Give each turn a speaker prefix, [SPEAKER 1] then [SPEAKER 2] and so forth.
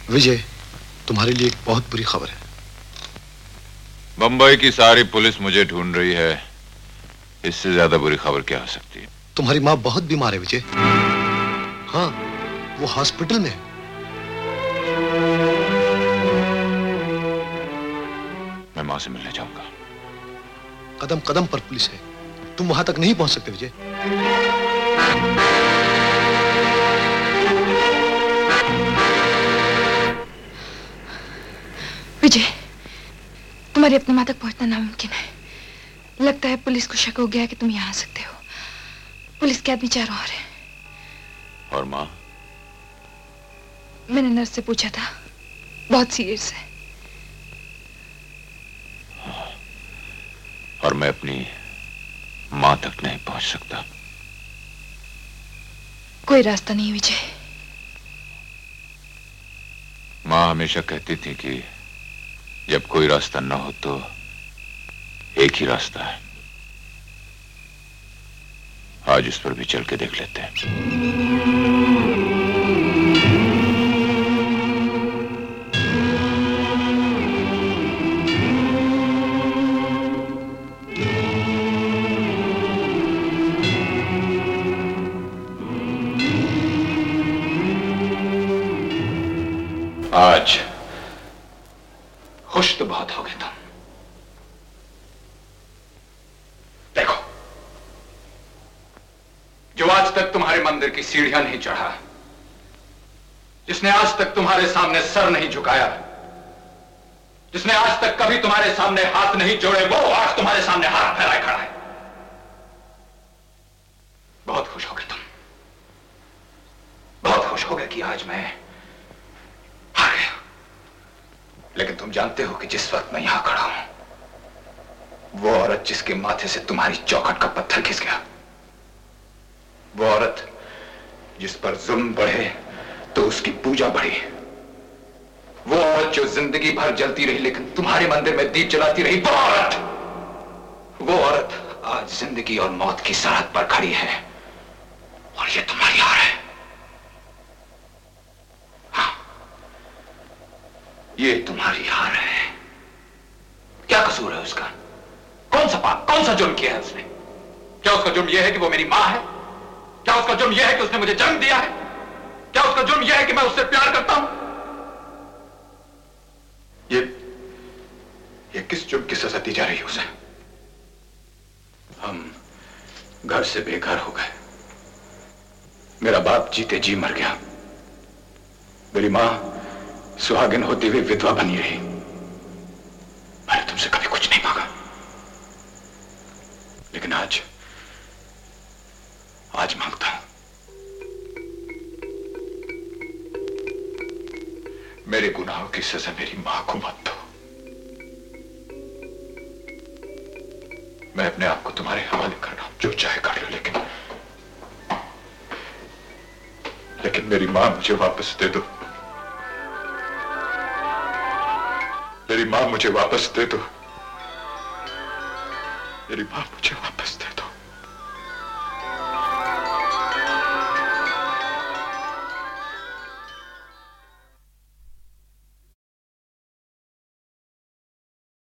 [SPEAKER 1] विजय, तुम्हारे लिए एक बहुत बुरी खबर है।
[SPEAKER 2] बंबई की सारी पुलिस मुझे ढूंढ रही है। इससे ज्यादा बुरी खबर क्या हो सकती है?
[SPEAKER 1] तुम्हारी माँ बहुत बीमार है विजय। हाँ, वो हॉस्पिटल में है।
[SPEAKER 2] मैं माँ से मिलने जाऊंगा।
[SPEAKER 1] कदम कदम पर पुलिस है, तुम वहां तक नहीं पहुंच सकते विजय।
[SPEAKER 3] विजय, तुम्हारी अपनी माँ तक पहुंचना नामुमकिन है। लगता है पुलिस को शक हो गया है कि तुम यहाँ आ सकते हो। पुलिस के आदमी चारों ओर हैं।
[SPEAKER 2] और माँ?
[SPEAKER 3] मैंने नर्स से पूछा था, बहुत सीरियस है।
[SPEAKER 2] और मैं अपनी माँ तक नहीं पहुंच सकता।
[SPEAKER 3] कोई रास्ता नहीं विजय।
[SPEAKER 2] माँ हमेशा कहती थी कि जब कोई रास्ता न हो तो एक ही रास्ता है। आज उस पर भी चल के देख लेते हैं।
[SPEAKER 4] आज खुश तो बहुत हो गए तुम। देखो, जो आज तक तुम्हारे मंदिर की सीढ़ियां नहीं चढ़ा, जिसने आज तक तुम्हारे सामने सर नहीं झुकाया, जिसने आज तक कभी तुम्हारे सामने हाथ नहीं जोड़े, वो आज तुम्हारे सामने हाथ फैलाए खड़ा है। बहुत खुश हो गए तुम, बहुत खुश हो गए कि आज मैं हार गया। लेकिन तुम जानते हो कि जिस वक्त मैं यहां खड़ा हूं, वो औरत जिसके माथे से तुम्हारी चौखट का पत्थर खिस गया, वो औरत जिस पर जुल्म बढ़े तो उसकी पूजा बढ़ी, वो औरत जो जिंदगी भर जलती रही लेकिन तुम्हारे मंदिर में दीप जलाती रही, वो औरत आज जिंदगी और मौत की सरहद पर खड़ी है। और ये तुम्हारी हार है। हाँ, ये तुम्हारी हार है। क्या कसूर है उसका? कौन सा पाप, कौन सा जुर्म किया है उसने? क्या उसका जुर्म यह है कि वो मेरी मां है? क्या उसका जुर्म यह है कि उसने मुझे जन्म दिया है? क्या उसका जुर्म यह है कि मैं उससे प्यार करता हूं? ये किस जुर्म की सजा दी जा रही है उसे? हम घर से बेघर हो गए। मेरा बाप जीते जी मर गया। मेरी मां सुहागिन होते हुए विधवा बनी रही। मैंने तुमसे कभी कुछ नहीं मांगा, लेकिन आज मांगता हूं। मेरे गुनाहों की सजा मेरी मां को मत दो। मैं अपने आप को तुम्हारे हवाले कर रहा हूं, जो चाहे कर लो, लेकिन मेरी मां मुझे वापस दे दो। मेरी मां मुझे वापस दे दो। मेरी मां मुझे वापस दे दो।